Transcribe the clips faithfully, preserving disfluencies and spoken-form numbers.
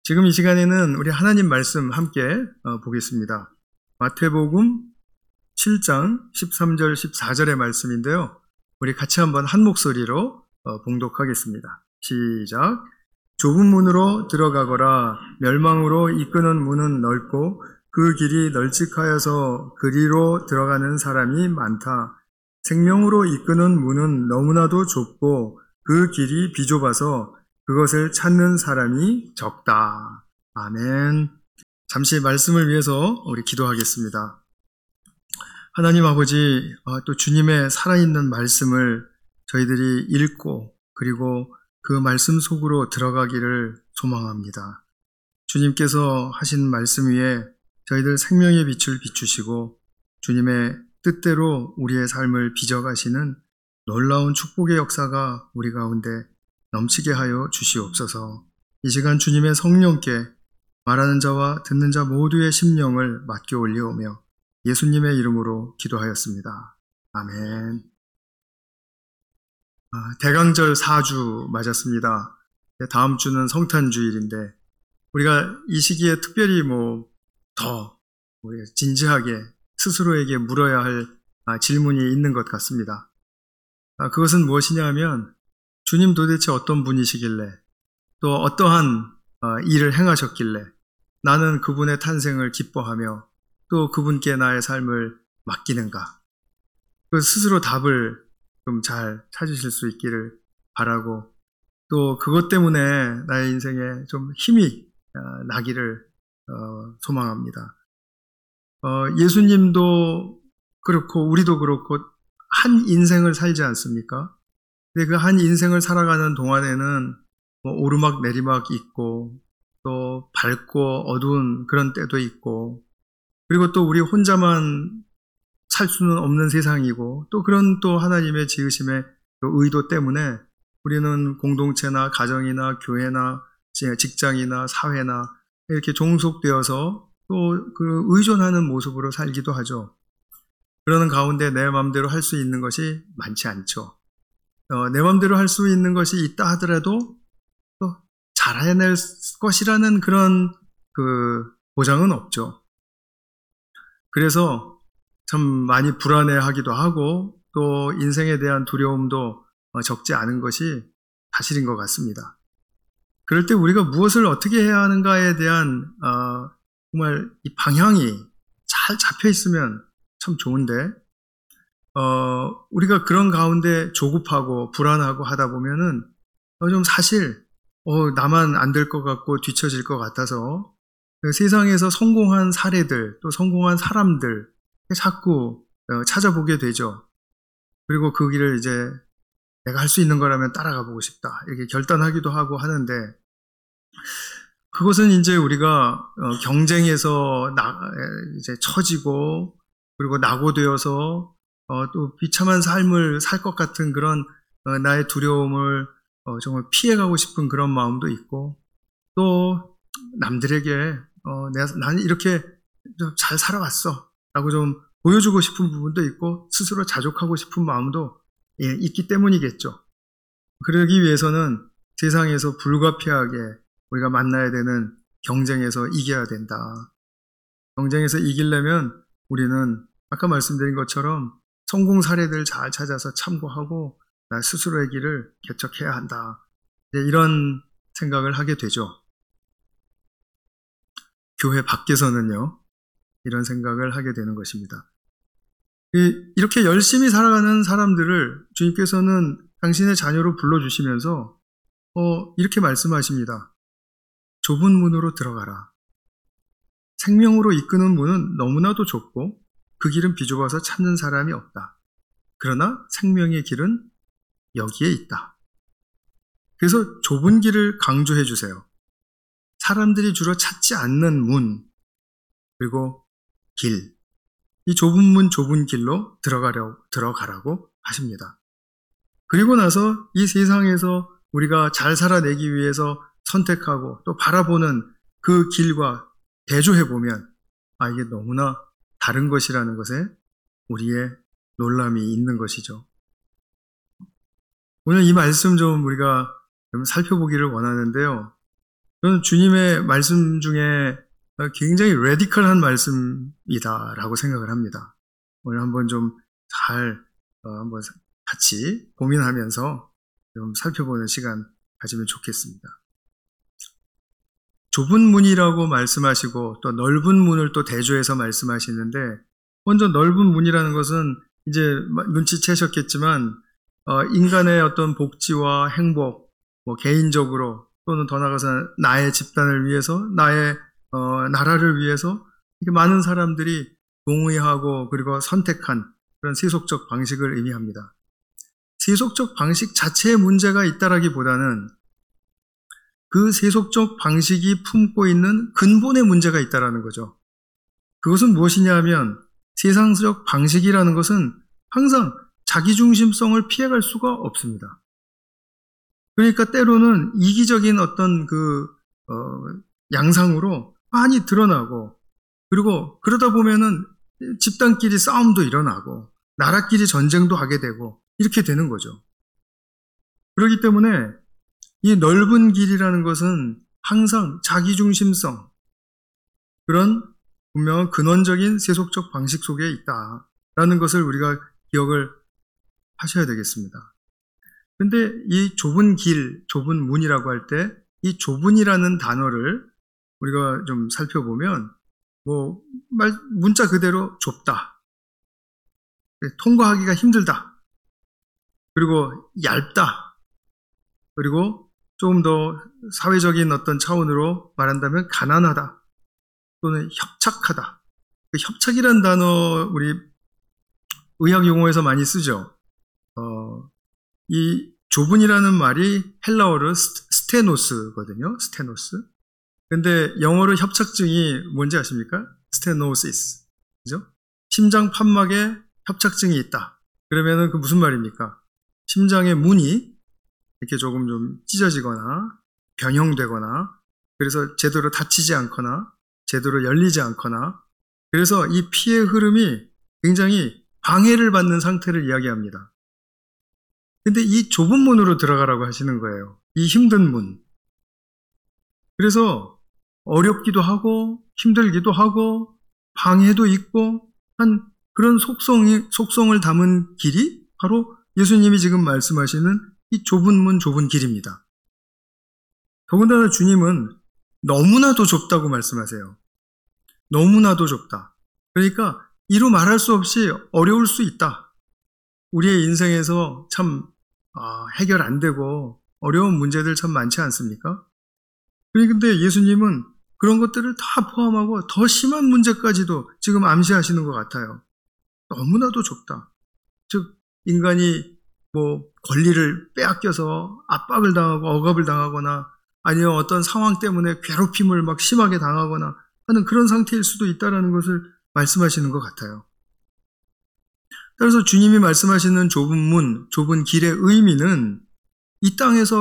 지금 이 시간에는 우리 하나님 말씀 함께 보겠습니다. 마태복음 칠 장 십삼 절 십사 절의 말씀인데요. 우리 같이 한번 한 목소리로 봉독하겠습니다. 시작. 좁은 문으로 들어가거라. 멸망으로 이끄는 문은 넓고 그 길이 널찍하여서 그리로 들어가는 사람이 많다. 생명으로 이끄는 문은 너무나도 좁고 그 길이 비좁아서 그것을 찾는 사람이 적다. 아멘. 잠시 말씀을 위해서 우리 기도하겠습니다. 하나님 아버지, 또 주님의 살아있는 말씀을 저희들이 읽고 그리고 그 말씀 속으로 들어가기를 소망합니다. 주님께서 하신 말씀 위에 저희들 생명의 빛을 비추시고 주님의 뜻대로 우리의 삶을 빚어가시는 놀라운 축복의 역사가 우리 가운데 넘치게 하여 주시옵소서. 이 시간 주님의 성령께 말하는 자와 듣는 자 모두의 심령을 맡겨 올리오며 예수님의 이름으로 기도하였습니다. 아멘. 아, 대강절 사 주 맞았습니다. 다음 주는 성탄주일인데 우리가 이 시기에 특별히 뭐 더 진지하게 스스로에게 물어야 할 질문이 있는 것 같습니다. 그것은 무엇이냐 하면 주님 도대체 어떤 분이시길래 또 어떠한 일을 행하셨길래 나는 그분의 탄생을 기뻐하며 또 그분께 나의 삶을 맡기는가? 그 스스로 답을 좀 잘 찾으실 수 있기를 바라고 또 그것 때문에 나의 인생에 좀 힘이 나기를 소망합니다. 예수님도 그렇고 우리도 그렇고 한 인생을 살지 않습니까? 근데 그 한 인생을 살아가는 동안에는 뭐 오르막 내리막 있고 또 밝고 어두운 그런 때도 있고 그리고 또 우리 혼자만 살 수는 없는 세상이고 또 그런 또 하나님의 지으심의 의도 때문에 우리는 공동체나 가정이나 교회나 직장이나 사회나 이렇게 종속되어서 또 그 의존하는 모습으로 살기도 하죠. 그러는 가운데 내 마음대로 할 수 있는 것이 많지 않죠. 어, 내 마음대로 할 수 있는 것이 있다 하더라도 또 잘 해낼 것이라는 그런 그 보장은 없죠. 그래서 참 많이 불안해하기도 하고 또 인생에 대한 두려움도 적지 않은 것이 사실인 것 같습니다. 그럴 때 우리가 무엇을 어떻게 해야 하는가에 대한 어, 정말 이 방향이 잘 잡혀 있으면 참 좋은데 어, 우리가 그런 가운데 조급하고 불안하고 하다 보면은 어, 좀 사실 어, 나만 안 될 것 같고 뒤처질 것 같아서 세상에서 성공한 사례들 또 성공한 사람들 자꾸 어, 찾아보게 되죠. 그리고 그 길을 이제 내가 할 수 있는 거라면 따라가 보고 싶다 이렇게 결단하기도 하고 하는데 그것은 이제 우리가 어, 경쟁에서 나, 이제 처지고 그리고 낙오되어서 어, 또 비참한 삶을 살 것 같은 그런 어, 나의 두려움을 어, 정말 피해가고 싶은 그런 마음도 있고 또 남들에게 어, 내가, 나는 이렇게 좀 잘 살아왔어 라고 좀 보여주고 싶은 부분도 있고 스스로 자족하고 싶은 마음도 예, 있기 때문이겠죠. 그러기 위해서는 세상에서 불가피하게 우리가 만나야 되는 경쟁에서 이겨야 된다. 경쟁에서 이기려면 우리는 아까 말씀드린 것처럼 성공 사례들 잘 찾아서 참고하고 나 스스로의 길을 개척해야 한다. 이런 생각을 하게 되죠. 교회 밖에서는요. 이런 생각을 하게 되는 것입니다. 이렇게 열심히 살아가는 사람들을 주님께서는 당신의 자녀로 불러주시면서 어, 이렇게 말씀하십니다. 좁은 문으로 들어가라. 생명으로 이끄는 문은 너무나도 좁고 그 길은 비좁아서 찾는 사람이 없다. 그러나 생명의 길은 여기에 있다. 그래서 좁은 길을 강조해 주세요. 사람들이 주로 찾지 않는 문, 그리고 길. 이 좁은 문, 좁은 길로 들어가려고, 들어가라고 하십니다. 그리고 나서 이 세상에서 우리가 잘 살아내기 위해서 선택하고 또 바라보는 그 길과 대조해보면, 아, 이게 너무나 다른 것이라는 것에 우리의 놀람이 있는 것이죠. 오늘 이 말씀 좀 우리가 좀 살펴보기를 원하는데요. 저는 주님의 말씀 중에 굉장히 레디컬한 말씀이다라고 생각을 합니다. 오늘 한번 좀 잘 한번 같이 고민하면서 좀 살펴보는 시간 가지면 좋겠습니다. 좁은 문이라고 말씀하시고 또 넓은 문을 또 대조해서 말씀하시는데, 먼저 넓은 문이라는 것은 이제 눈치채셨겠지만 어, 인간의 어떤 복지와 행복, 뭐 개인적으로 또는 더 나아가서 나의 집단을 위해서, 나의 어, 나라를 위해서 이렇게 많은 사람들이 동의하고 그리고 선택한 그런 세속적 방식을 의미합니다. 세속적 방식 자체에 문제가 있다라기보다는 그 세속적 방식이 품고 있는 근본의 문제가 있다라는 거죠. 그것은 무엇이냐 하면, 세상적 방식이라는 것은 항상 자기중심성을 피해갈 수가 없습니다. 그러니까 때로는 이기적인 어떤 그 어, 양상으로 많이 드러나고, 그리고 그러다 보면은 집단끼리 싸움도 일어나고 나라끼리 전쟁도 하게 되고 이렇게 되는 거죠. 그렇기 때문에 이 넓은 길이라는 것은 항상 자기중심성, 그런 분명한 근원적인 세속적 방식 속에 있다라는 것을 우리가 기억을 하셔야 되겠습니다. 그런데 이 좁은 길, 좁은 문이라고 할 때 이 좁은이라는 단어를 우리가 좀 살펴보면, 뭐 말, 문자 그대로 좁다, 통과하기가 힘들다, 그리고 얇다, 그리고 조금 더 사회적인 어떤 차원으로 말한다면 가난하다, 또는 협착하다. 그 협착이라는 단어 우리 의학 용어에서 많이 쓰죠. 어, 이 좁은이라는 말이 헬라어로 스테노스거든요. 스테노스. 근데 영어로 협착증이 뭔지 아십니까? 스테노시스. 그죠? 심장 판막에 협착증이 있다. 그러면은 그 무슨 말입니까? 심장의 문이 이렇게 조금 좀 찢어지거나 변형되거나, 그래서 제대로 닫히지 않거나 제대로 열리지 않거나, 그래서 이 피의 흐름이 굉장히 방해를 받는 상태를 이야기합니다. 근데 이 좁은 문으로 들어가라고 하시는 거예요. 이 힘든 문. 그래서 어렵기도 하고 힘들기도 하고 방해도 있고 한 그런 속성이, 속성을 담은 길이 바로 예수님이 지금 말씀하시는 이 좁은 문, 좁은 길입니다. 더군다나 주님은 너무나도 좁다고 말씀하세요. 너무나도 좁다. 그러니까 이루 말할 수 없이 어려울 수 있다. 우리의 인생에서 참 아, 해결 안 되고 어려운 문제들 참 많지 않습니까? 그런데 예수님은 그런 것들을 다 포함하고 더 심한 문제까지도 지금 암시하시는 것 같아요. 너무나도 좁다. 즉 인간이 뭐 권리를 빼앗겨서 압박을 당하고 억압을 당하거나, 아니면 어떤 상황 때문에 괴롭힘을 막 심하게 당하거나 하는 그런 상태일 수도 있다는 것을 말씀하시는 것 같아요. 따라서 주님이 말씀하시는 좁은 문, 좁은 길의 의미는 이 땅에서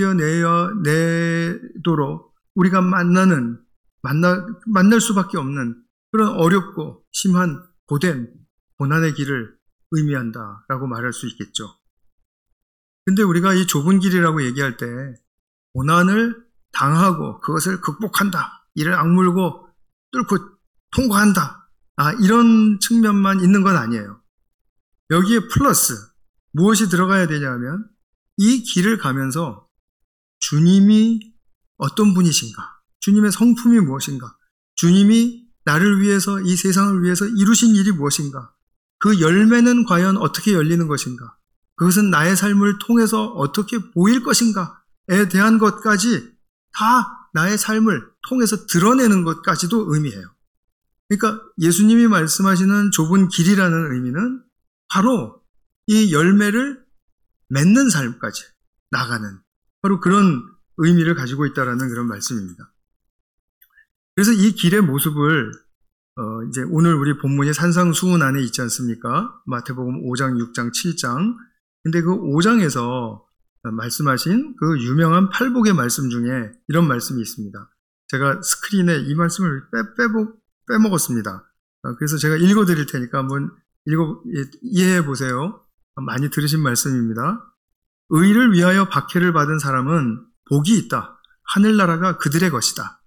견뎌내도록 우리가 만나는, 만나, 만날 수밖에 없는 그런 어렵고 심한 고된 고난의 길을 의미한다라고 말할 수 있겠죠. 근데 우리가 이 좁은 길이라고 얘기할 때 고난을 당하고 그것을 극복한다, 이를 악물고 뚫고 통과한다, 아, 이런 측면만 있는 건 아니에요. 여기에 플러스 무엇이 들어가야 되냐면, 이 길을 가면서 주님이 어떤 분이신가, 주님의 성품이 무엇인가, 주님이 나를 위해서, 이 세상을 위해서 이루신 일이 무엇인가, 그 열매는 과연 어떻게 열리는 것인가, 그것은 나의 삶을 통해서 어떻게 보일 것인가에 대한 것까지 다 나의 삶을 통해서 드러내는 것까지도 의미해요. 그러니까 예수님이 말씀하시는 좁은 길이라는 의미는 바로 이 열매를 맺는 삶까지 나가는, 바로 그런 의미를 가지고 있다는 그런 말씀입니다. 그래서 이 길의 모습을 어 이제 오늘 우리 본문이 산상수훈 안에 있지 않습니까? 마태복음 오 장, 육 장, 칠 장. 근데 그 오 장에서 말씀하신 그 유명한 팔복의 말씀 중에 이런 말씀이 있습니다. 제가 스크린에 이 말씀을 빼, 빼보, 빼먹었습니다. 그래서 제가 읽어드릴 테니까 한번 읽어, 이해해 보세요. 많이 들으신 말씀입니다. 의를 위하여 박해를 받은 사람은 복이 있다. 하늘나라가 그들의 것이다.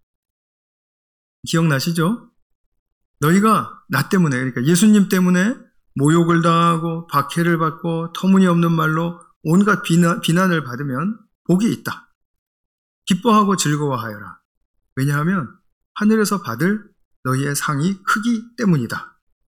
기억나시죠? 너희가 나 때문에, 그러니까 예수님 때문에 모욕을 당하고 박해를 받고 터무니없는 말로 온갖 비난, 비난을 받으면 복이 있다. 기뻐하고 즐거워하여라. 왜냐하면 하늘에서 받을 너희의 상이 크기 때문이다.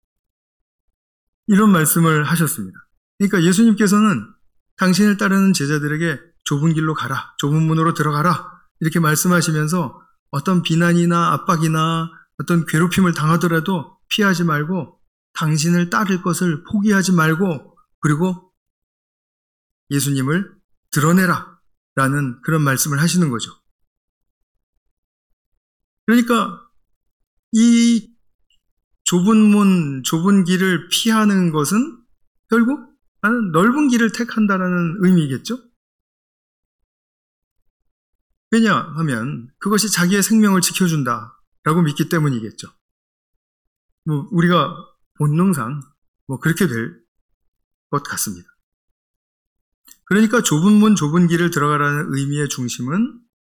이런 말씀을 하셨습니다. 그러니까 예수님께서는 당신을 따르는 제자들에게 좁은 길로 가라, 좁은 문으로 들어가라 이렇게 말씀하시면서 어떤 비난이나 압박이나 어떤 괴롭힘을 당하더라도 피하지 말고 당신을 따를 것을 포기하지 말고 그리고 예수님을 드러내라 라는 그런 말씀을 하시는 거죠. 그러니까 이 좁은 문, 좁은 길을 피하는 것은 결국 나는 넓은 길을 택한다라는 의미겠죠? 왜냐하면 그것이 자기의 생명을 지켜준다라고 믿기 때문이겠죠. 뭐 우리가 본능상 뭐 그렇게 될 것 같습니다. 그러니까 좁은 문, 좁은 길을 들어가라는 의미의 중심은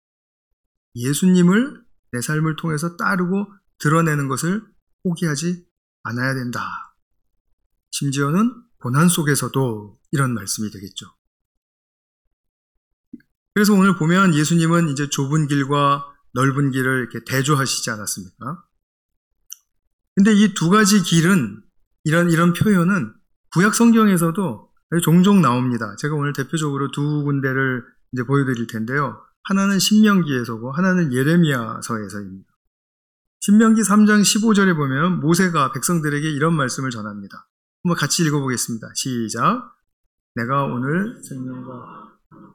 예수님을 내 삶을 통해서 따르고 드러내는 것을 포기하지 않아야 된다. 심지어는 고난 속에서도 이런 말씀이 되겠죠. 그래서 오늘 보면 예수님은 이제 좁은 길과 넓은 길을 이렇게 대조하시지 않았습니까? 근데 이 두 가지 길은, 이런, 이런 표현은 구약 성경에서도 종종 나옵니다. 제가 오늘 대표적으로 두 군데를 이제 보여드릴 텐데요. 하나는 신명기에서고 하나는 예레미야서에서입니다. 신명기 삼 장 십오 절에 보면 모세가 백성들에게 이런 말씀을 전합니다. 한번 같이 읽어보겠습니다. 시작. 내가 오늘 생명과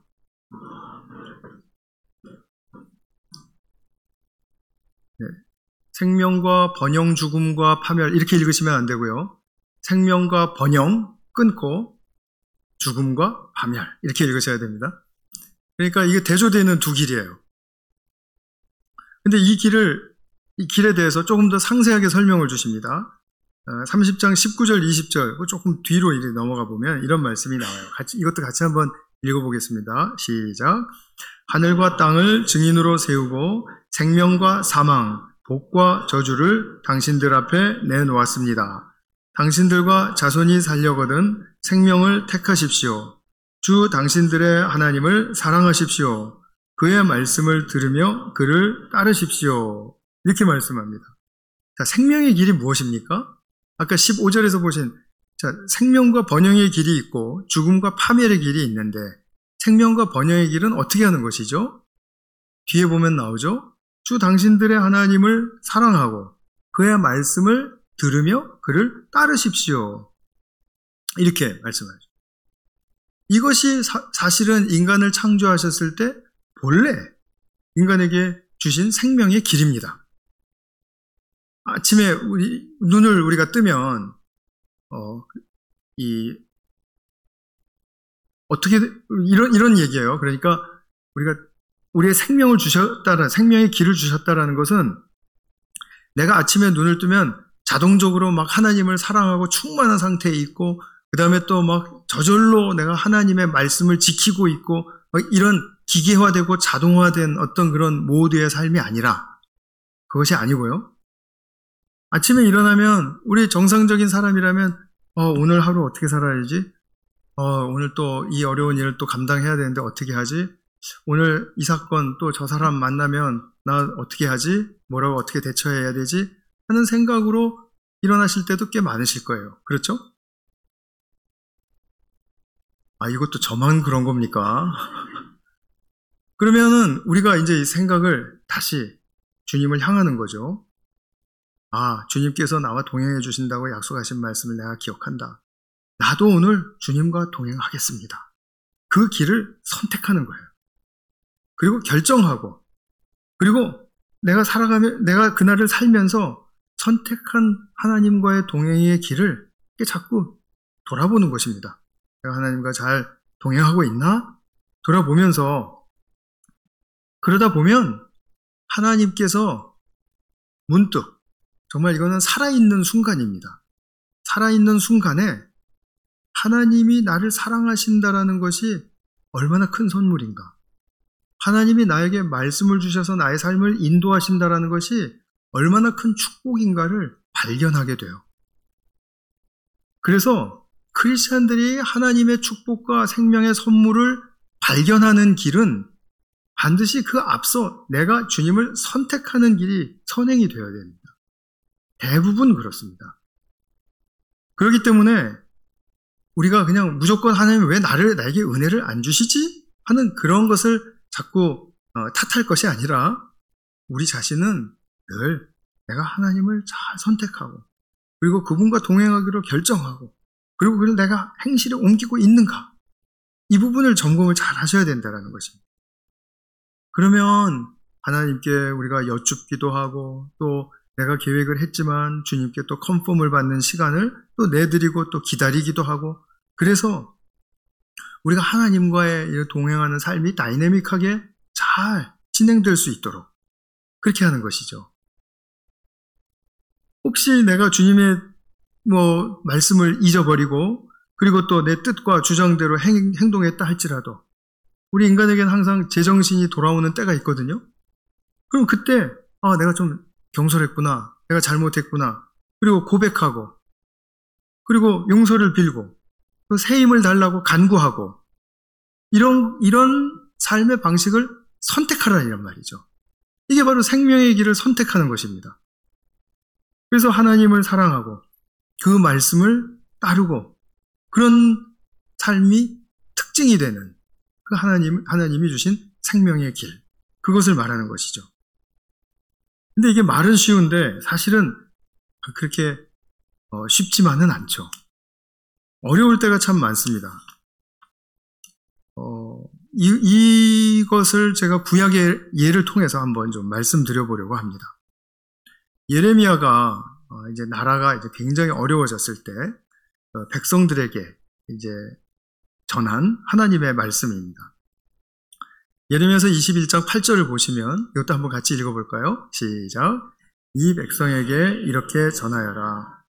네. 생명과 번영, 죽음과 파멸 이렇게 읽으시면 안 되고요. 생명과 번영 끊고 죽음과 파멸 이렇게 읽으셔야 됩니다. 그러니까 이게 대조되는 두 길이에요. 근데 이 길을 이 길에 대해서 조금 더 상세하게 설명을 주십니다. 삼십 장 십구 절 이십 절 조금 뒤로 이렇게 넘어가 보면 이런 말씀이 나와요. 같이 이것도 같이 한번 읽어보겠습니다. 시작. 하늘과 땅을 증인으로 세우고 생명과 사망, 복과 저주를 당신들 앞에 내놓았습니다. 당신들과 자손이 살려거든 생명을 택하십시오. 주 당신들의 하나님을 사랑하십시오. 그의 말씀을 들으며 그를 따르십시오. 이렇게 말씀합니다. 자, 생명의 길이 무엇입니까? 아까 십오 절에서 보신 자, 생명과 번영의 길이 있고 죽음과 파멸의 길이 있는데 생명과 번영의 길은 어떻게 하는 것이죠? 뒤에 보면 나오죠. 주 당신들의 하나님을 사랑하고 그의 말씀을 들으며 그를 따르십시오. 이렇게 말씀하죠. 이것이 사, 사실은 인간을 창조하셨을 때 본래 인간에게 주신 생명의 길입니다. 아침에 우리 눈을 우리가 뜨면 어, 이 어떻게 이런 이런 얘기예요. 그러니까 우리가 우리의 생명을 주셨다라 생명의 길을 주셨다라는 것은 내가 아침에 눈을 뜨면 자동적으로 막 하나님을 사랑하고 충만한 상태에 있고 그 다음에 또 막 저절로 내가 하나님의 말씀을 지키고 있고 이런 기계화되고 자동화된 어떤 그런 모드의 삶이 아니라 그것이 아니고요. 아침에 일어나면 우리 정상적인 사람이라면 어, 오늘 하루 어떻게 살아야지? 어, 오늘 또 이 어려운 일을 또 감당해야 되는데 어떻게 하지? 오늘 이 사건 또 저 사람 만나면 나 어떻게 하지? 뭐라고 어떻게 대처해야 되지? 하는 생각으로 일어나실 때도 꽤 많으실 거예요. 그렇죠? 아, 이것도 저만 그런 겁니까? 그러면은 우리가 이제 이 생각을 다시 주님을 향하는 거죠. 아, 주님께서 나와 동행해 주신다고 약속하신 말씀을 내가 기억한다. 나도 오늘 주님과 동행하겠습니다. 그 길을 선택하는 거예요. 그리고 결정하고, 그리고 내가 살아가며, 내가 그날을 살면서 선택한 하나님과의 동행의 길을 자꾸 돌아보는 것입니다. 내가 하나님과 잘 동행하고 있나? 돌아보면서, 그러다 보면 하나님께서 문득, 정말 이거는 살아있는 순간입니다. 살아있는 순간에 하나님이 나를 사랑하신다라는 것이 얼마나 큰 선물인가. 하나님이 나에게 말씀을 주셔서 나의 삶을 인도하신다라는 것이 얼마나 큰 축복인가를 발견하게 돼요. 그래서 크리스찬들이 하나님의 축복과 생명의 선물을 발견하는 길은 반드시 그 앞서 내가 주님을 선택하는 길이 선행이 되어야 됩니다. 대부분 그렇습니다. 그렇기 때문에 우리가 그냥 무조건 하나님 왜 나를 나에게 은혜를 안 주시지? 하는 그런 것을 자꾸 어, 탓할 것이 아니라 우리 자신은 늘 내가 하나님을 잘 선택하고 그리고 그분과 동행하기로 결정하고 그리고 그걸 내가 행실에 옮기고 있는가? 이 부분을 점검을 잘 하셔야 된다는 것입니다. 그러면 하나님께 우리가 여쭙기도 하고 또 내가 계획을 했지만 주님께 또 컨펌을 받는 시간을 또 내드리고 또 기다리기도 하고 그래서 우리가 하나님과의 동행하는 삶이 다이내믹하게 잘 진행될 수 있도록 그렇게 하는 것이죠. 혹시 내가 주님의 뭐 말씀을 잊어버리고 그리고 또 내 뜻과 주장대로 행, 행동했다 할지라도 우리 인간에게는 항상 제정신이 돌아오는 때가 있거든요. 그럼 그때 아 내가 좀 경솔했구나, 내가 잘못했구나, 그리고 고백하고 그리고 용서를 빌고 또 새 힘을 달라고 간구하고 이런 이런 삶의 방식을 선택하라는 말이죠. 이게 바로 생명의 길을 선택하는 것입니다. 그래서 하나님을 사랑하고 그 말씀을 따르고 그런 삶이 특징이 되는 그 하나님, 하나님이 주신 생명의 길, 그것을 말하는 것이죠. 근데 이게 말은 쉬운데 사실은 그렇게 어, 쉽지만은 않죠. 어려울 때가 참 많습니다. 어, 이, 이것을 제가 구약의 예를 통해서 한번 좀 말씀드려보려고 합니다. 예레미야가 어, 이제 나라가 이제 굉장히 어려워졌을 때 어, 백성들에게 이제 전한 하나님의 말씀입니다. 예레미야서 이십일 장 팔 절을 보시면 이것도 한번 같이 읽어볼까요? 시작. 이 백성에게 이렇게 전하여라.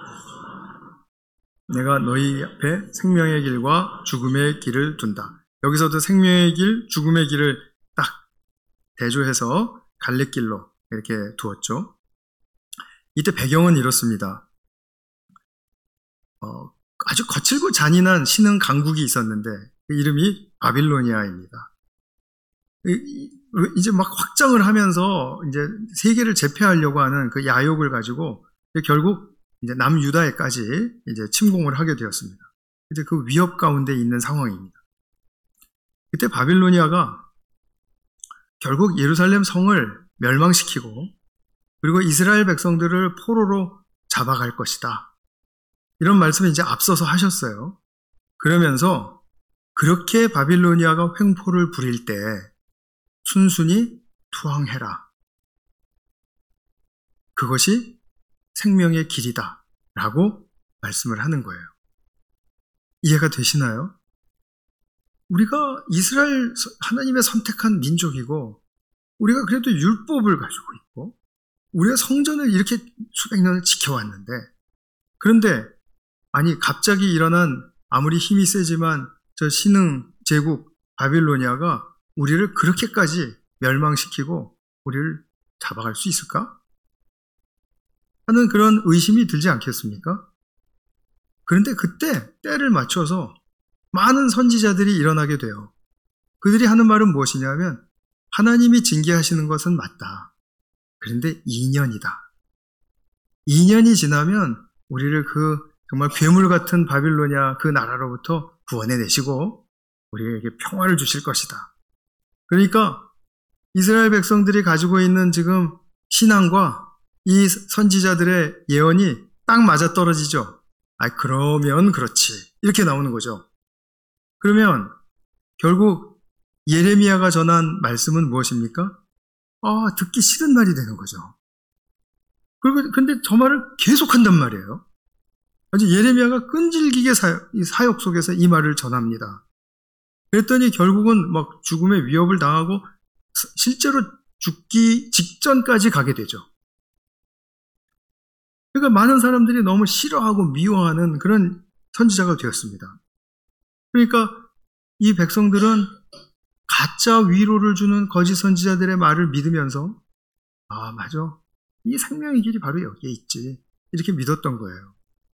내가 너희 앞에 생명의 길과 죽음의 길을 둔다. 여기서도 생명의 길, 죽음의 길을 딱 대조해서 갈래길로 이렇게 두었죠. 이때 배경은 이렇습니다. 어, 아주 거칠고 잔인한 신흥 강국이 있었는데 그 이름이 바빌로니아입니다. 이제 막 확장을 하면서 이제 세계를 제패하려고 하는 그 야욕을 가지고 결국 이제 남유다에까지 이제 침공을 하게 되었습니다. 이제 그 위협 가운데 있는 상황입니다. 그때 바빌로니아가 결국 예루살렘 성을 멸망시키고 그리고 이스라엘 백성들을 포로로 잡아갈 것이다. 이런 말씀을 이제 앞서서 하셨어요. 그러면서 그렇게 바빌로니아가 횡포를 부릴 때 순순히 투항해라. 그것이 생명의 길이다. 라고 말씀을 하는 거예요. 이해가 되시나요? 우리가 이스라엘 하나님의 선택한 민족이고 우리가 그래도 율법을 가지고 있고 우리가 성전을 이렇게 수백 년을 지켜왔는데 그런데 아니 갑자기 일어난 아무리 힘이 세지만 저 신흥 제국 바빌로니아가 우리를 그렇게까지 멸망시키고 우리를 잡아갈 수 있을까? 하는 그런 의심이 들지 않겠습니까? 그런데 그때 때를 맞춰서 많은 선지자들이 일어나게 돼요. 그들이 하는 말은 무엇이냐면 하나님이 징계하시는 것은 맞다. 그런데 이 년이다. 이 년이 지나면 우리를 그 정말 괴물 같은 바빌로니아 그 나라로부터 구원해내시고 우리에게 평화를 주실 것이다. 그러니까 이스라엘 백성들이 가지고 있는 지금 신앙과 이 선지자들의 예언이 딱 맞아떨어지죠. 아, 그러면 그렇지. 이렇게 나오는 거죠. 그러면 결국 예레미야가 전한 말씀은 무엇입니까? 아, 듣기 싫은 말이 되는 거죠. 그리고 근데 저 말을 계속한단 말이에요. 아주 예레미야가 끈질기게 사역, 사역 속에서 이 말을 전합니다. 그랬더니 결국은 막 죽음의 위협을 당하고 실제로 죽기 직전까지 가게 되죠. 그러니까 많은 사람들이 너무 싫어하고 미워하는 그런 선지자가 되었습니다. 그러니까 이 백성들은 가짜 위로를 주는 거짓 선지자들의 말을 믿으면서 아, 맞아. 이 생명의 길이 바로 여기에 있지. 이렇게 믿었던 거예요.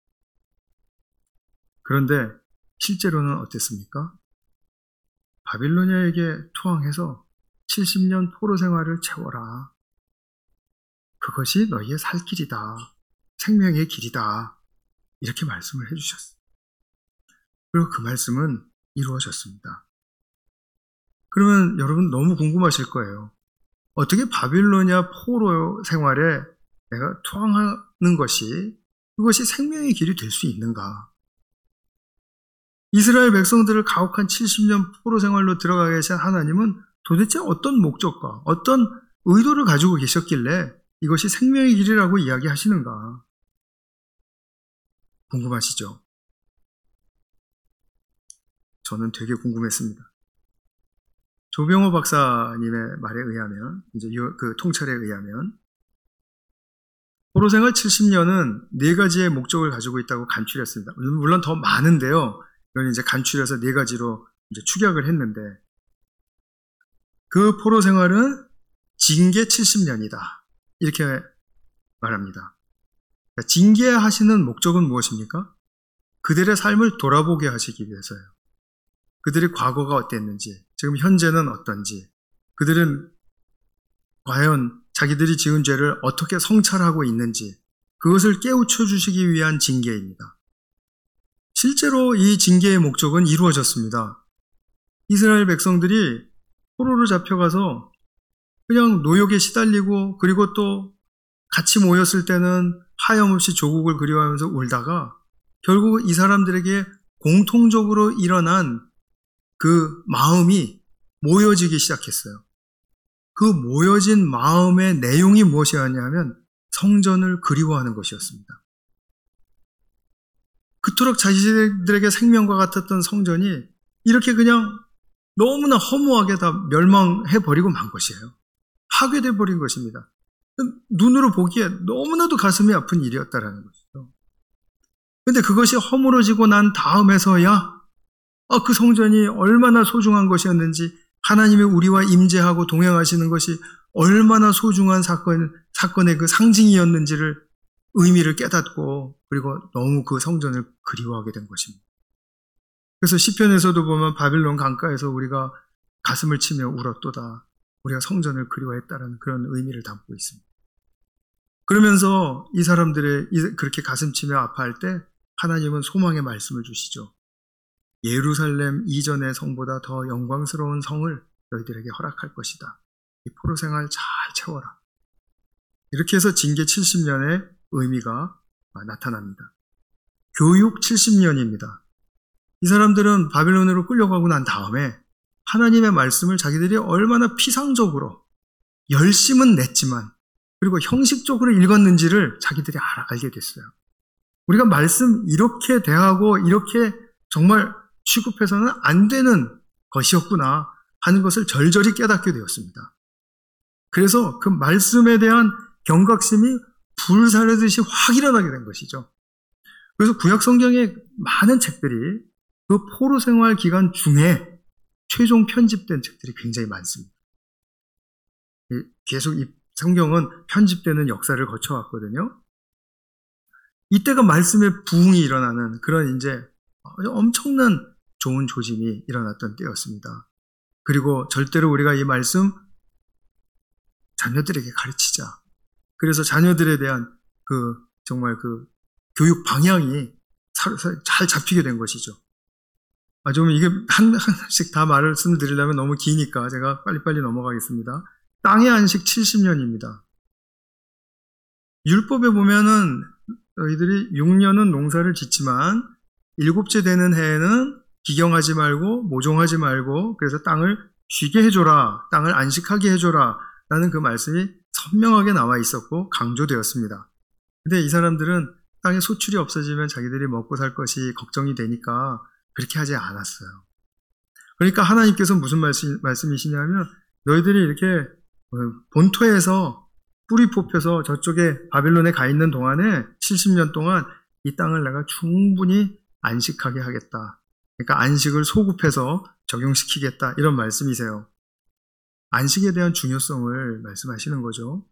그런데 실제로는 어땠습니까? 바빌로니아에게 투항해서 칠십 년 포로 생활을 채워라. 그것이 너희의 살 길이다. 생명의 길이다. 이렇게 말씀을 해주셨어요. 그리고 그 말씀은 이루어졌습니다. 그러면 여러분 너무 궁금하실 거예요. 어떻게 바빌로니아 포로 생활에 내가 투항하는 것이 그것이 생명의 길이 될 수 있는가? 이스라엘 백성들을 가혹한 칠십 년 포로 생활로 들어가게 하신 하나님은 도대체 어떤 목적과 어떤 의도를 가지고 계셨길래 이것이 생명의 길이라고 이야기하시는가? 궁금하시죠? 저는 되게 궁금했습니다. 조병호 박사님의 말에 의하면, 이제 그 통찰에 의하면, 포로 생활 칠십 년은 네 가지의 목적을 가지고 있다고 간추렸습니다. 물론 더 많은데요. 이건 이제 간추려서 네 가지로 이제 축약을 했는데, 그 포로 생활은 징계 칠십 년이다. 이렇게 말합니다. 그러니까 징계하시는 목적은 무엇입니까? 그들의 삶을 돌아보게 하시기 위해서요. 그들의 과거가 어땠는지, 지금 현재는 어떤지, 그들은 과연 자기들이 지은 죄를 어떻게 성찰하고 있는지, 그것을 깨우쳐 주시기 위한 징계입니다. 실제로 이 징계의 목적은 이루어졌습니다. 이스라엘 백성들이 포로로 잡혀가서 그냥 노역에 시달리고, 그리고 또 같이 모였을 때는 하염없이 조국을 그리워하면서 울다가 결국 이 사람들에게 공통적으로 일어난 그 마음이 모여지기 시작했어요. 그 모여진 마음의 내용이 무엇이었냐면 성전을 그리워하는 것이었습니다. 그토록 자신들에게 생명과 같았던 성전이 이렇게 그냥 너무나 허무하게 다 멸망해버리고 만 것이에요. 파괴돼 버린 것입니다. 눈으로 보기에 너무나도 가슴이 아픈 일이었다라는 것이죠. 근데 그것이 허물어지고 난 다음에서야 아, 그 성전이 얼마나 소중한 것이었는지, 하나님이 우리와 임재하고 동행하시는 것이 얼마나 소중한 사건, 사건의 그 상징이었는지를, 의미를 깨닫고, 그리고 너무 그 성전을 그리워하게 된 것입니다. 그래서 시편에서도 보면 바빌론 강가에서 우리가 가슴을 치며 울었도다. 우리가 성전을 그리워했다는 그런 의미를 담고 있습니다. 그러면서 이 사람들의 그렇게 가슴 치며 아파할 때 하나님은 소망의 말씀을 주시죠. 예루살렘 이전의 성보다 더 영광스러운 성을 너희들에게 허락할 것이다. 이 포로 생활 잘 채워라. 이렇게 해서 징계 칠십 년의 의미가 나타납니다. 교육 칠십 년입니다. 이 사람들은 바빌론으로 끌려가고 난 다음에 하나님의 말씀을 자기들이 얼마나 피상적으로 열심은 냈지만, 그리고 형식적으로 읽었는지를 자기들이 알아, 알게 됐어요. 우리가 말씀 이렇게 대하고 이렇게 정말 취급해서는 안 되는 것이었구나 하는 것을 절절히 깨닫게 되었습니다. 그래서 그 말씀에 대한 경각심이 불사르듯이 확 일어나게 된 것이죠. 그래서 구약 성경의 많은 책들이 그 포로 생활 기간 중에 최종 편집된 책들이 굉장히 많습니다. 계속 이 성경은 편집되는 역사를 거쳐왔거든요. 이때가 말씀의 부흥이 일어나는 그런 이제 엄청난 좋은 조짐이 일어났던 때였습니다. 그리고 절대로 우리가 이 말씀 자녀들에게 가르치자. 그래서 자녀들에 대한 그 정말 그 교육 방향이 잘 잡히게 된 것이죠. 아, 좀 이게 한, 하나씩 다 말씀을 드리려면 너무 기니까 제가 빨리빨리 넘어가겠습니다. 땅의 안식 칠십 년입니다. 율법에 보면은 너희들이 육 년은 농사를 짓지만 일곱째 되는 해에는 기경하지 말고 모종하지 말고 그래서 땅을 쉬게 해줘라, 땅을 안식하게 해줘라 라는 그 말씀이 선명하게 나와 있었고 강조되었습니다. 근데 이 사람들은 땅에 소출이 없어지면 자기들이 먹고 살 것이 걱정이 되니까 그렇게 하지 않았어요. 그러니까 하나님께서 무슨 말씀, 말씀이시냐면 너희들이 이렇게 본토에서 뿌리 뽑혀서 저쪽에 바빌론에 가 있는 동안에 칠십 년 동안 이 땅을 내가 충분히 안식하게 하겠다. 그러니까 안식을 소급해서 적용시키겠다 이런 말씀이세요. 안식에 대한 중요성을 말씀하시는 거죠.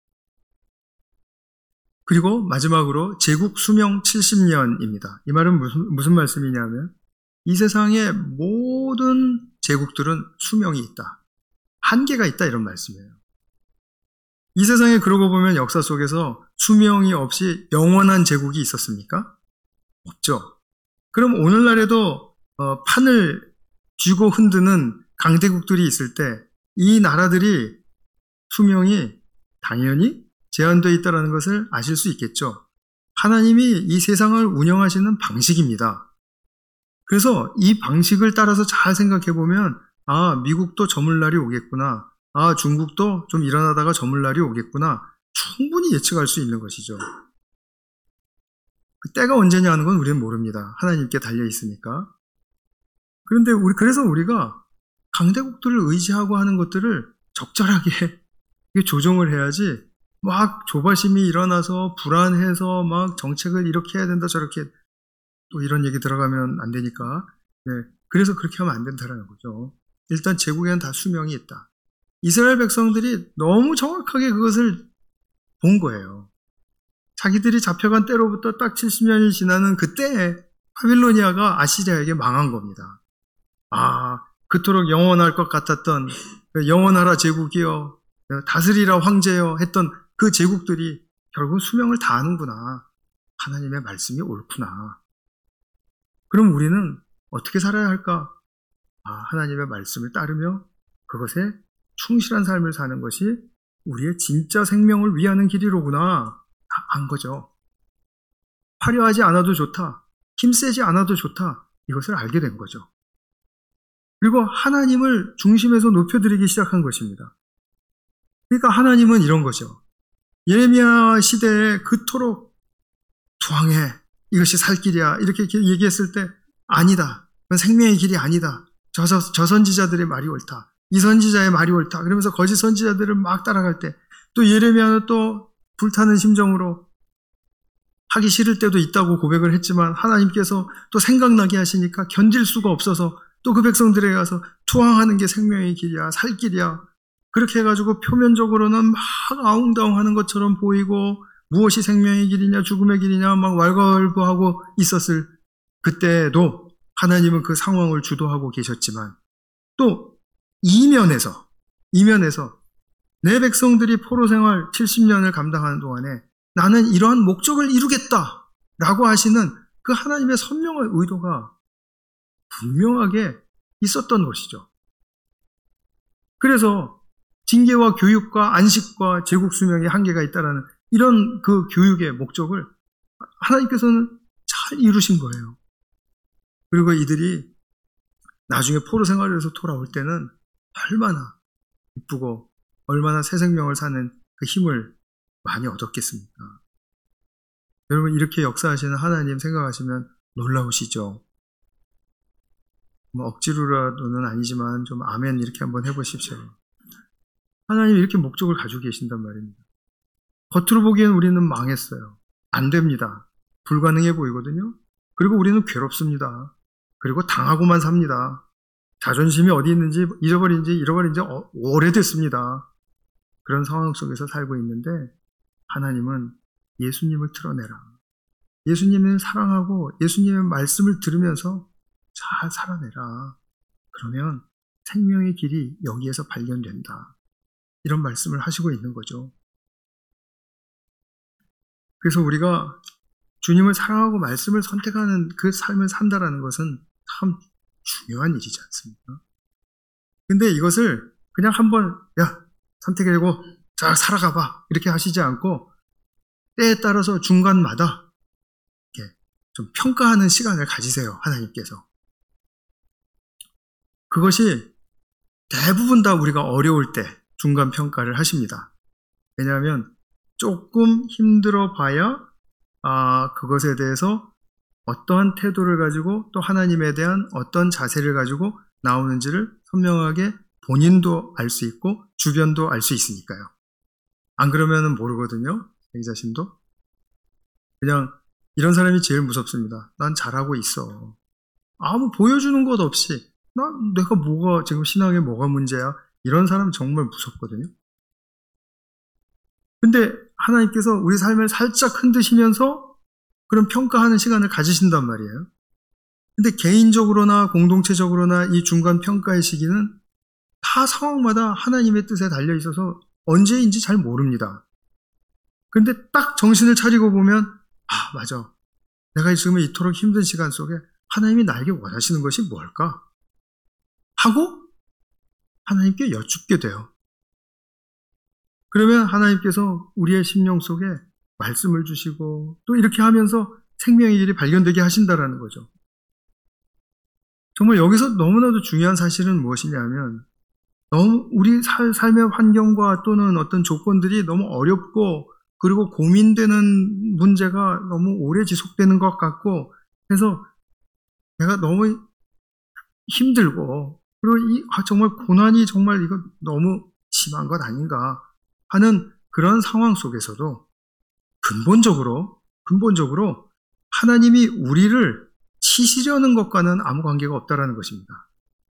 그리고 마지막으로 제국 수명 칠십 년입니다. 이 말은 무슨, 무슨 말씀이냐면 이 세상의 모든 제국들은 수명이 있다. 한계가 있다 이런 말씀이에요. 이 세상에 그러고 보면 역사 속에서 수명이 없이 영원한 제국이 있었습니까? 없죠. 그럼 오늘날에도 어, 판을 쥐고 흔드는 강대국들이 있을 때 이 나라들이 수명이 당연히 제한되어 있다는 것을 아실 수 있겠죠. 하나님이 이 세상을 운영하시는 방식입니다. 그래서 이 방식을 따라서 잘 생각해 보면 아, 미국도 저물 날이 오겠구나. 아, 중국도 좀 일어나다가 저물 날이 오겠구나. 충분히 예측할 수 있는 것이죠. 그 때가 언제냐 하는 건 우리는 모릅니다. 하나님께 달려 있으니까. 그런데 우리 그래서 우리가 강대국들을 의지하고 하는 것들을 적절하게 조정을 해야지 막 조바심이 일어나서 불안해서 막 정책을 이렇게 해야 된다 저렇게 또 이런 얘기 들어가면 안 되니까 네, 그래서 그렇게 하면 안 된다는 거죠. 일단 제국에는 다 수명이 있다. 이스라엘 백성들이 너무 정확하게 그것을 본 거예요. 자기들이 잡혀간 때로부터 딱 칠십 년이 지나는 그때에 바빌로니아가 아시리아에게 망한 겁니다. 아, 그토록 영원할 것 같았던 영원하라 제국이여 다스리라 황제여 했던 그 제국들이 결국 수명을 다하는구나. 하나님의 말씀이 옳구나. 그럼 우리는 어떻게 살아야 할까? 아, 하나님의 말씀을 따르며 그것에 충실한 삶을 사는 것이 우리의 진짜 생명을 위하는 길이로구나. 안 거죠. 화려하지 않아도 좋다. 힘세지 않아도 좋다. 이것을 알게 된 거죠. 그리고 하나님을 중심에서 높여드리기 시작한 것입니다. 그러니까 하나님은 이런 거죠. 예레미야 시대에 그토록 투항해. 이것이 살 길이야. 이렇게 얘기했을 때 아니다. 그건 생명의 길이 아니다. 저, 저 선지자들의 말이 옳다. 이 선지자의 말이 옳다. 그러면서 거짓 선지자들을 막 따라갈 때 또 예레미야는 또 불타는 심정으로 하기 싫을 때도 있다고 고백을 했지만 하나님께서 또 생각나게 하시니까 견딜 수가 없어서 또 그 백성들에게 가서 투항하는 게 생명의 길이야, 살 길이야. 그렇게 해가지고 표면적으로는 막 아웅다웅하는 것처럼 보이고 무엇이 생명의 길이냐 죽음의 길이냐 막 왈가왈부하고 있었을 그때도 하나님은 그 상황을 주도하고 계셨지만 또 이면에서 이면에서 내 백성들이 포로 생활 칠십 년을 감당하는 동안에 나는 이러한 목적을 이루겠다라고 하시는 그 하나님의 선명한 의도가 분명하게 있었던 것이죠. 그래서 징계와 교육과 안식과 제국 수명의 한계가 있다라는 이런 그 교육의 목적을 하나님께서는 잘 이루신 거예요. 그리고 이들이 나중에 포로 생활을 해서 돌아올 때는 얼마나 기쁘고 얼마나 새 생명을 사는 그 힘을 많이 얻었겠습니까? 여러분 이렇게 역사하시는 하나님 생각하시면 놀라우시죠? 뭐 억지로라도는 아니지만 좀 아멘 이렇게 한번 해보십시오. 하나님 이렇게 목적을 가지고 계신단 말입니다. 겉으로 보기엔 우리는 망했어요. 안 됩니다. 불가능해 보이거든요. 그리고 우리는 괴롭습니다. 그리고 당하고만 삽니다. 자존심이 어디 있는지 잃어버린지 잃어버린지 어, 오래됐습니다. 그런 상황 속에서 살고 있는데 하나님은 예수님을 드러내라. 예수님을 사랑하고 예수님의 말씀을 들으면서 잘 살아내라. 그러면 생명의 길이 여기에서 발견된다. 이런 말씀을 하시고 있는 거죠. 그래서 우리가 주님을 사랑하고 말씀을 선택하는 그 삶을 산다라는 것은 참 중요한 일이지 않습니까? 근데 이것을 그냥 한번 야 선택해고 자 살아가봐 이렇게 하시지 않고 때에 따라서 중간마다 이렇게 좀 평가하는 시간을 가지세요. 하나님께서. 그것이 대부분 다 우리가 어려울 때 중간 평가를 하십니다. 왜냐하면 조금 힘들어 봐야 아, 그것에 대해서 어떠한 태도를 가지고 또 하나님에 대한 어떤 자세를 가지고 나오는지를 선명하게 본인도 알 수 있고 주변도 알 수 있으니까요. 안 그러면은 모르거든요. 자기 자신도. 그냥 이런 사람이 제일 무섭습니다. 난 잘하고 있어. 아무 보여주는 것 없이 나 내가 뭐가 지금 신앙에 뭐가 문제야? 이런 사람 정말 무섭거든요. 근데 하나님께서 우리 삶을 살짝 흔드시면서 그런 평가하는 시간을 가지신단 말이에요. 근데 개인적으로나 공동체적으로나 이 중간 평가의 시기는 다 상황마다 하나님의 뜻에 달려 있어서 언제인지 잘 모릅니다. 근데 딱 정신을 차리고 보면 아 맞아. 내가 지금 이토록 힘든 시간 속에 하나님이 나에게 원하시는 것이 뭘까? 하고 하나님께 여쭙게 돼요. 그러면 하나님께서 우리의 심령 속에 말씀을 주시고 또 이렇게 하면서 생명의 길이 발견되게 하신다라는 거죠. 정말 여기서 너무나도 중요한 사실은 무엇이냐면 너무 우리 살, 삶의 환경과 또는 어떤 조건들이 너무 어렵고 그리고 고민되는 문제가 너무 오래 지속되는 것 같고 해서 내가 너무 힘들고 그리고 이 아, 정말 고난이 정말 이거 너무 심한 것 아닌가 하는 그런 상황 속에서도 근본적으로 근본적으로 하나님이 우리를 치시려는 것과는 아무 관계가 없다라는 것입니다.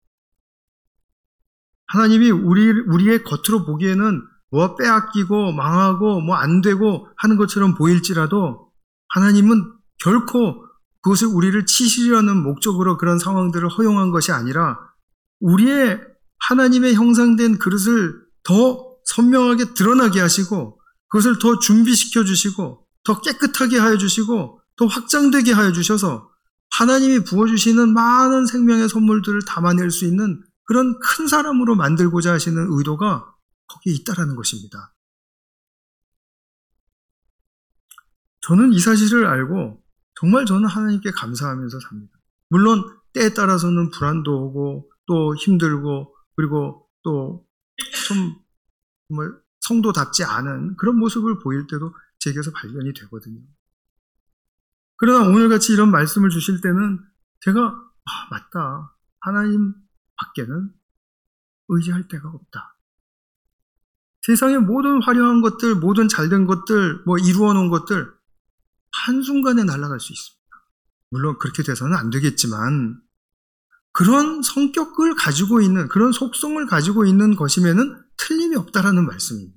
하나님이 우리, 우리의 겉으로 보기에는 뭐 빼앗기고 망하고 뭐 안 되고 하는 것처럼 보일지라도 하나님은 결코 그것을 우리를 치시려는 목적으로 그런 상황들을 허용한 것이 아니라 우리의 하나님의 형상된 그릇을 더 선명하게 드러나게 하시고 그것을 더 준비시켜 주시고 더 깨끗하게 하여 주시고 더 확장되게 하여 주셔서 하나님이 부어주시는 많은 생명의 선물들을 담아낼 수 있는 그런 큰 사람으로 만들고자 하시는 의도가 거기에 있다라는 것입니다. 저는 이 사실을 알고 정말 저는 하나님께 감사하면서 삽니다. 물론 때에 따라서는 불안도 오고 또 힘들고 그리고 또 좀 정말 성도답지 않은 그런 모습을 보일 때도 제게서 발견이 되거든요. 그러나 오늘같이 이런 말씀을 주실 때는 제가 아, 맞다. 하나님 밖에는 의지할 데가 없다. 세상의 모든 화려한 것들, 모든 잘된 것들, 뭐 이루어 놓은 것들 한순간에 날아갈 수 있습니다. 물론 그렇게 돼서는 안 되겠지만 그런 성격을 가지고 있는, 그런 속성을 가지고 있는 것임에는 틀림이 없다라는 말씀입니다.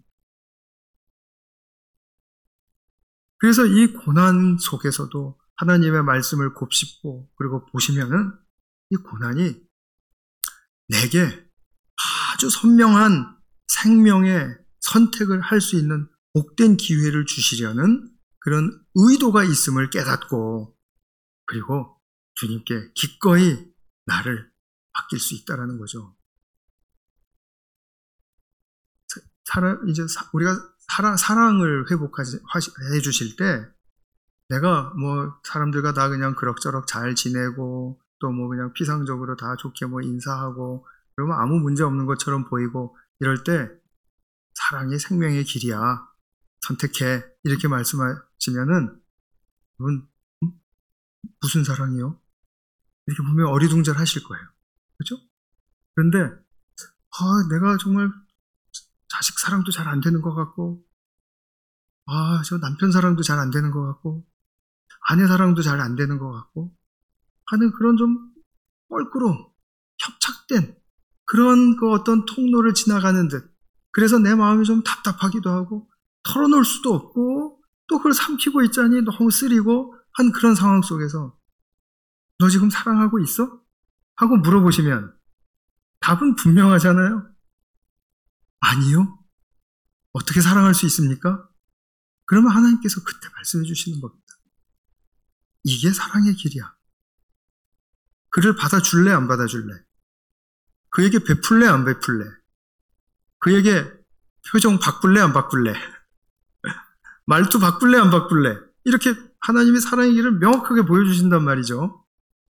그래서 이 고난 속에서도 하나님의 말씀을 곱씹고 그리고 보시면은 이 고난이 내게 아주 선명한 생명의 선택을 할 수 있는 복된 기회를 주시려는 그런 의도가 있음을 깨닫고 그리고 주님께 기꺼이 나를 맡길 수 있다라는 거죠. 사랑, 이제 우리가 사랑, 사랑을 회복해 주실 때 내가 뭐 사람들과 다 그냥 그럭저럭 잘 지내고 또 뭐 그냥 피상적으로 다 좋게 뭐 인사하고 그러면 아무 문제 없는 것처럼 보이고 이럴 때 사랑이 생명의 길이야. 선택해. 이렇게 말씀하시면은 여러분 무슨 사랑이요? 이렇게 보면 어리둥절 하실 거예요. 그렇죠? 그런데 아, 내가 정말 자식 사랑도 잘 안 되는 것 같고 아, 저 남편 사랑도 잘 안 되는 것 같고 아내 사랑도 잘 안 되는 것 같고 하는 그런 좀 뻘꾸로 협착된 그런 그 어떤 통로를 지나가는 듯 그래서 내 마음이 좀 답답하기도 하고 털어놓을 수도 없고 또 그걸 삼키고 있자니 너무 쓰리고 한 그런 상황 속에서 너 지금 사랑하고 있어? 하고 물어보시면 답은 분명하잖아요. 아니요. 어떻게 사랑할 수 있습니까? 그러면 하나님께서 그때 말씀해 주시는 겁니다. 이게 사랑의 길이야. 그를 받아줄래 안 받아줄래? 그에게 베풀래 안 베풀래? 그에게 표정 바꿀래 안 바꿀래? 말투 바꿀래 안 바꿀래? 이렇게 하나님이 사랑의 길을 명확하게 보여주신단 말이죠.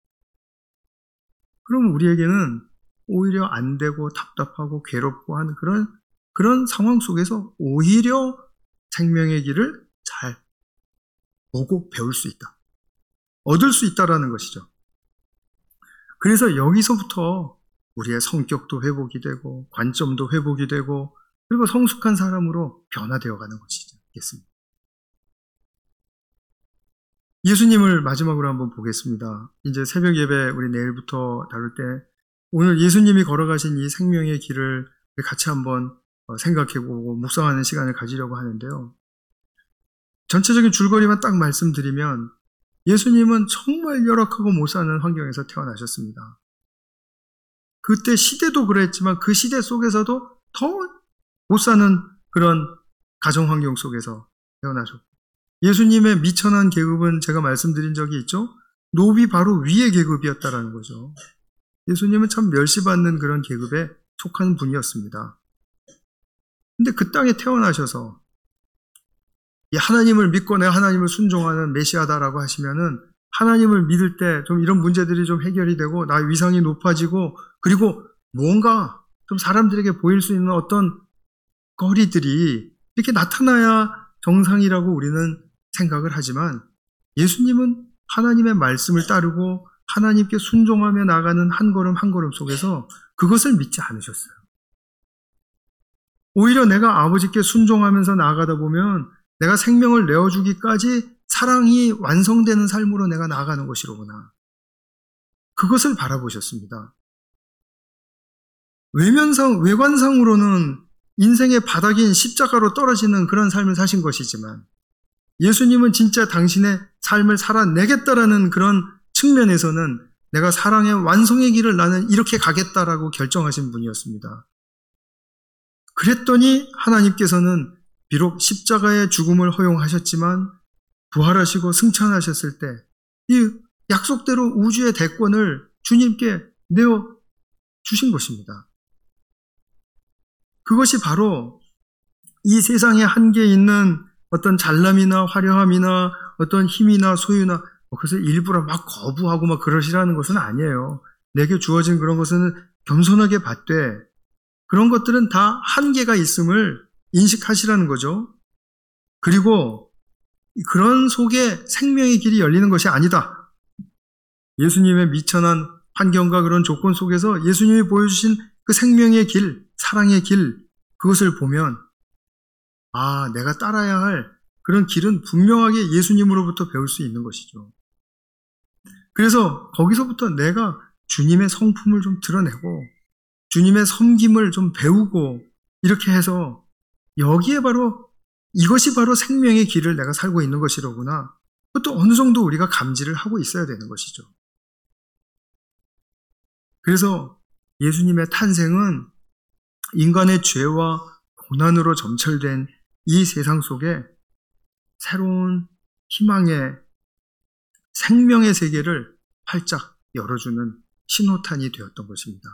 그럼 우리에게는 오히려 안 되고 답답하고 괴롭고 하는 그런, 그런 상황 속에서 오히려 생명의 길을 잘 보고 배울 수 있다. 얻을 수 있다라는 것이죠. 그래서 여기서부터 우리의 성격도 회복이 되고 관점도 회복이 되고 그리고 성숙한 사람으로 변화되어 가는 것이겠습니다. 예수님을 마지막으로 한번 보겠습니다. 이제 새벽 예배 우리 내일부터 다룰 때 오늘 예수님이 걸어가신 이 생명의 길을 같이 한번 생각해보고 묵상하는 시간을 가지려고 하는데요. 전체적인 줄거리만 딱 말씀드리면 예수님은 정말 열악하고 못 사는 환경에서 태어나셨습니다. 그때 시대도 그랬지만 그 시대 속에서도 더 못 사는 그런 가정 환경 속에서 태어나셨고, 예수님의 미천한 계급은 제가 말씀드린 적이 있죠. 노비 바로 위의 계급이었다라는 거죠. 예수님은 참 멸시받는 그런 계급에 속한 분이었습니다. 근데 그 땅에 태어나셔서 이 하나님을 믿고 내가 하나님을 순종하는 메시아다라고 하시면은 하나님을 믿을 때 좀 이런 문제들이 좀 해결이 되고 나 위상이 높아지고, 그리고 무언가 좀 사람들에게 보일 수 있는 어떤 거리들이 이렇게 나타나야 정상이라고 우리는 생각을 하지만, 예수님은 하나님의 말씀을 따르고 하나님께 순종하며 나가는 한 걸음 한 걸음 속에서 그것을 믿지 않으셨어요. 오히려 내가 아버지께 순종하면서 나아가다 보면 내가 생명을 내어주기까지 사랑이 완성되는 삶으로 내가 나아가는 것이로구나. 그것을 바라보셨습니다. 외면상, 외관상으로는 인생의 바닥인 십자가로 떨어지는 그런 삶을 사신 것이지만, 예수님은 진짜 당신의 삶을 살아내겠다라는 그런 측면에서는 내가 사랑의 완성의 길을 나는 이렇게 가겠다라고 결정하신 분이었습니다. 그랬더니 하나님께서는 비록 십자가의 죽음을 허용하셨지만 부활하시고 승천하셨을 때 이 약속대로 우주의 대권을 주님께 내어 주신 것입니다. 그것이 바로 이 세상에 한계 있는 어떤 잘남이나 화려함이나 어떤 힘이나 소유나 그것을 일부러 막 거부하고 막 그러시라는 것은 아니에요. 내게 주어진 그런 것은 겸손하게 받되 그런 것들은 다 한계가 있음을 인식하시라는 거죠. 그리고 그런 속에 생명의 길이 열리는 것이 아니다. 예수님의 미천한 환경과 그런 조건 속에서 예수님이 보여주신 그 생명의 길, 사랑의 길, 그것을 보면 아, 내가 따라야 할 그런 길은 분명하게 예수님으로부터 배울 수 있는 것이죠. 그래서 거기서부터 내가 주님의 성품을 좀 드러내고 주님의 섬김을 좀 배우고 이렇게 해서 여기에 바로 이것이 바로 생명의 길을 내가 살고 있는 것이로구나. 그것도 어느 정도 우리가 감지를 하고 있어야 되는 것이죠. 그래서 예수님의 탄생은 인간의 죄와 고난으로 점철된 이 세상 속에 새로운 희망의 생명의 세계를 활짝 열어주는 신호탄이 되었던 것입니다.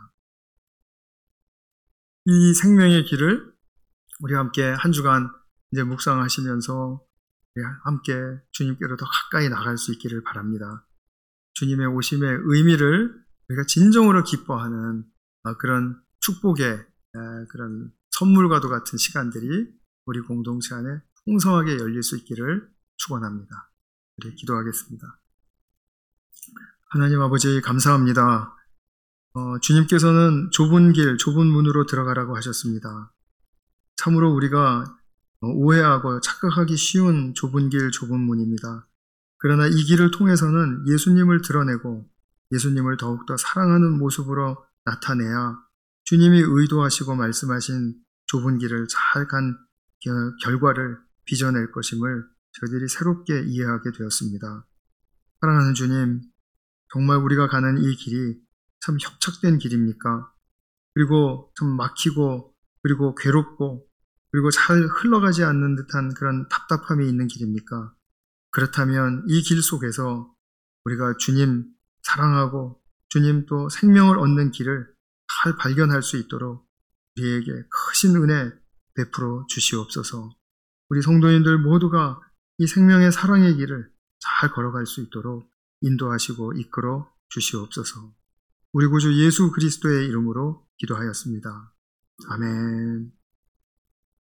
이 생명의 길을 우리 함께 한 주간 이제 묵상하시면서 우리 함께 주님께로 더 가까이 나갈 수 있기를 바랍니다. 주님의 오심의 의미를 우리가 진정으로 기뻐하는 그런 축복의 그런 선물과도 같은 시간들이 우리 공동체 안에 풍성하게 열릴 수 있기를 축원합니다. 우리 기도하겠습니다. 하나님 아버지 감사합니다. 어, 주님께서는 좁은 길, 좁은 문으로 들어가라고 하셨습니다. 참으로 우리가 오해하고 착각하기 쉬운 좁은 길, 좁은 문입니다. 그러나 이 길을 통해서는 예수님을 드러내고 예수님을 더욱더 사랑하는 모습으로 나타내야 주님이 의도하시고 말씀하신 좁은 길을 잘 간 결과를 빚어낼 것임을 저희들이 새롭게 이해하게 되었습니다. 사랑하는 주님, 정말 우리가 가는 이 길이 참 협착된 길입니까? 그리고 좀 막히고 그리고 괴롭고 그리고 잘 흘러가지 않는 듯한 그런 답답함이 있는 길입니까? 그렇다면 이 길 속에서 우리가 주님 사랑하고 주님 또 생명을 얻는 길을 잘 발견할 수 있도록 우리에게 크신 은혜 베풀어 주시옵소서. 우리 성도님들 모두가 이 생명의 사랑의 길을 잘 걸어갈 수 있도록 인도하시고 이끌어 주시옵소서. 우리 구주 예수 그리스도의 이름으로 기도하였습니다. 아멘.